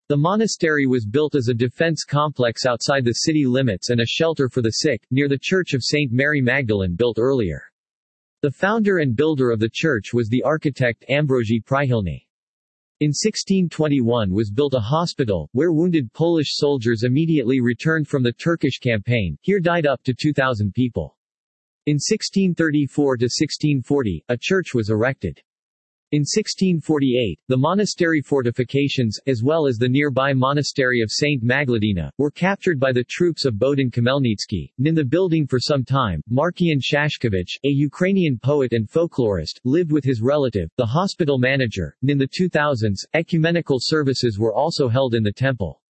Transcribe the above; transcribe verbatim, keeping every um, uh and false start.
The monastery was built as a defense complex outside the city limits and a shelter for the sick, near the Church of Saint Mary Magdalene built earlier. The founder and builder of the church was the architect Ambroży Przychylny. In sixteen twenty-one was built a hospital, where wounded Polish soldiers immediately returned from the Turkish campaign. Here died up to two thousand people. In sixteen thirty-four to sixteen forty, a church was erected. In sixteen forty-eight, the monastery fortifications, as well as the nearby monastery of Saint Magdalena, were captured by the troops of Bohdan Khmelnytsky. In the building for some time, Markian Shashkovich, a Ukrainian poet and folklorist, lived with his relative, the hospital manager. In the two thousands, ecumenical services were also held in the temple.